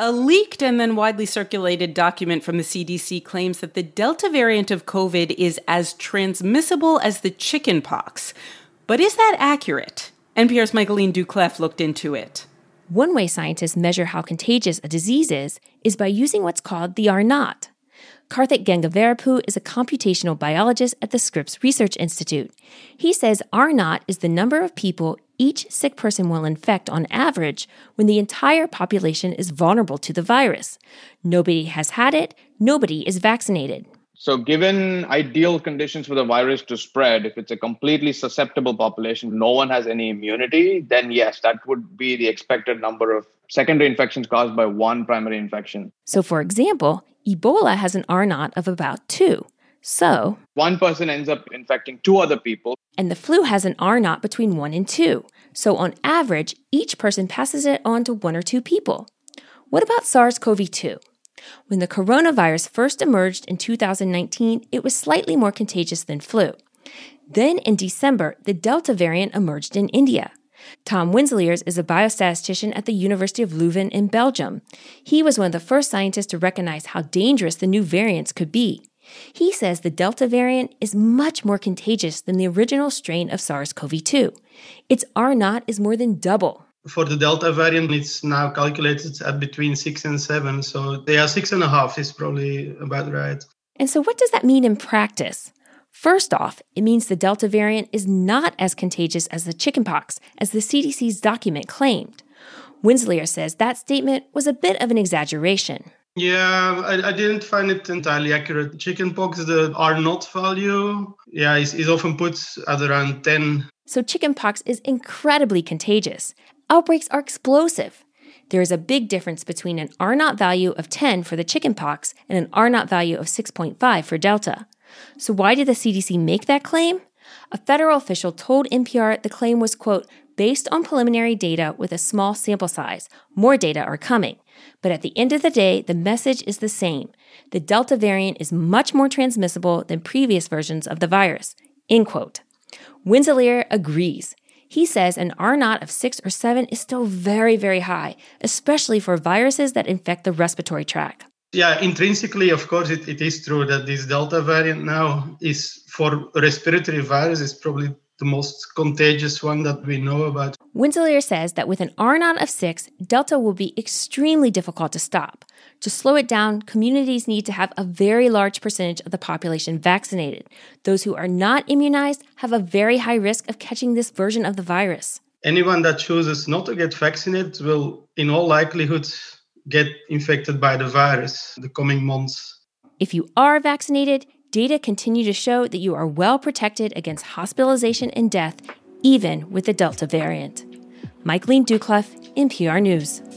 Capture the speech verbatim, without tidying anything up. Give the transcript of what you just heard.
A leaked and then widely circulated document from the C D C claims that the Delta variant of COVID is as transmissible as the chicken pox. But is that accurate? N P R's Michaeline Doucleff looked into it. One way scientists measure how contagious a disease is is by using what's called the R naught. Karthik Gangavarapu is a computational biologist at the Scripps Research Institute. He says R naught is the number of people each sick person will infect on average when the entire population is vulnerable to the virus. Nobody has had it, nobody is vaccinated. So given ideal conditions for the virus to spread, if it's a completely susceptible population, no one has any immunity, then yes, that would be the expected number of secondary infections caused by one primary infection. So for example, Ebola has an R naught of about two. So one person ends up infecting two other people. And the flu has an R naught between one and two. So on average, each person passes it on to one or two people. What about SARS-C o V two? When the coronavirus first emerged in two thousand nineteen, it was slightly more contagious than flu. Then in December, the Delta variant emerged in India. Tom Winseliers is a biostatistician at the University of Leuven in Belgium. He was one of the first scientists to recognize how dangerous the new variants could be. He says the Delta variant is much more contagious than the original strain of SARS-C o V two. Its R naught is more than double. For the Delta variant, it's now calculated at between six and seven. So yeah, six and a half is probably about right. And so what does that mean in practice? First off, it means the Delta variant is not as contagious as the chickenpox, as the C D C's document claimed. Winselier says that statement was a bit of an exaggeration. Yeah, I, I didn't find it entirely accurate. Chickenpox, the R naught value, yeah, is, is often put at around ten. So chickenpox is incredibly contagious. Outbreaks are explosive. There is a big difference between an R naught value of ten for the chickenpox and an R naught value of six point five for Delta. So why did the C D C make that claim? A federal official told N P R the claim was, quote, based on preliminary data with a small sample size. More data are coming. But at the end of the day, the message is the same. The Delta variant is much more transmissible than previous versions of the virus, end quote. Winselier agrees. He says an R naught of six or seven is still very, very high, especially for viruses that infect the respiratory tract. Yeah, intrinsically, of course, it, it is true that this Delta variant now is, for respiratory virus, is probably the most contagious one that we know about. Winselier says that with an R naught of six, Delta will be extremely difficult to stop. To slow it down, communities need to have a very large percentage of the population vaccinated. Those who are not immunized have a very high risk of catching this version of the virus. Anyone that chooses not to get vaccinated will, in all likelihood, get infected by the virus in the coming months. If you are vaccinated, data continue to show that you are well protected against hospitalization and death, even with the Delta variant. Michaeline Doucleff, N P R News.